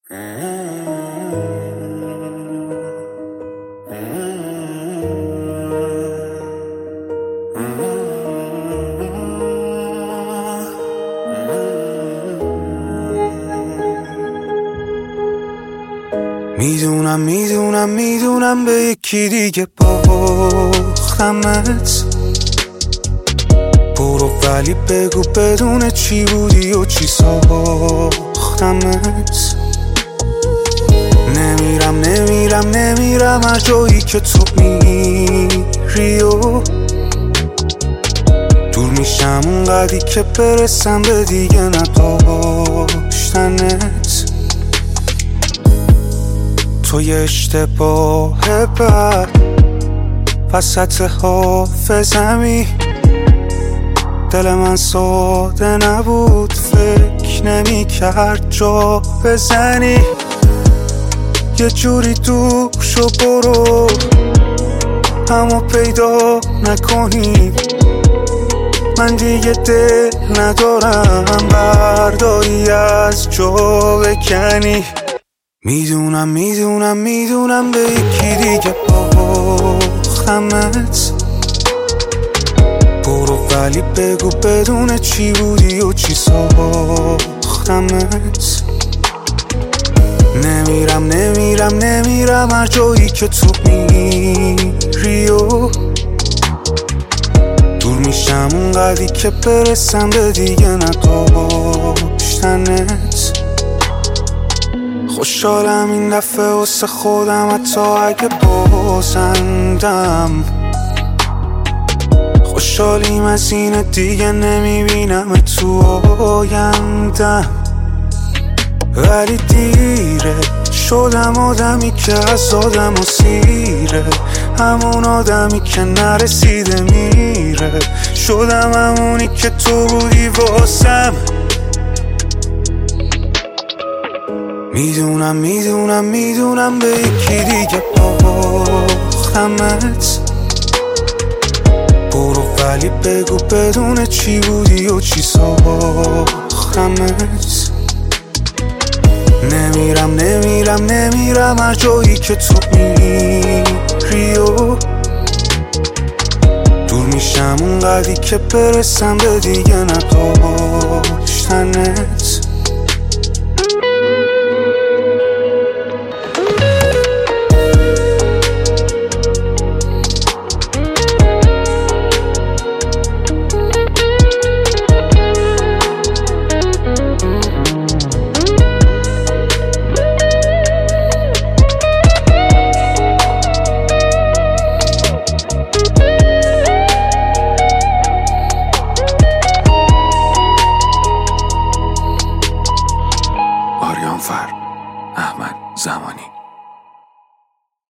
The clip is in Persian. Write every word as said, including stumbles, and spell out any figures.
میدونم میدونم میدونم به یکی دیگه باختمت. برو ولی بگو بدون چی بودی و چی ساختمت. نمیرم نمیرم نمیرم هر جایی که تو میری و دور میشم اونقدی که برسم به دیگه نداشتنت. تو یه اشتباه بد وسط حافظمی. دل من ساده نبود، فکر نمی کرد جا بزنی. یه جوری دور شو برو همو پیدا نکنی. من دیگه دل ندارم برداری از جا بکنی. میدونم میدونم میدونم به یکی دیگه باختمت. برو ولی بگو بدون چی بودی و چی ساختمت. نمیرم نمیرم نمیرم هر جایی که تو میری و دور میشم اونقدی که برسم به دیگه نداشتنت. خوشحالم این دفعه واسه خودم حتی اگه بازندم. خوشحالیم از این دیگه نمیبینم تو آیندم. ولی دیره شدم آدمی که از آدم و سیره. همون آدمی که نرسیده میره. شدم همونی که تو بودی واسم. میدونم میدونم میدونم به یکی دیگه باختمت. برو ولی بگو بدون چی بودی و چی ساختمت. نمیرم نمیرم نمیرم هر جایی که تو میری و دور میشم اونقدی که برسم به دیگه نداشتنت. آریان فر، احمد زمانی.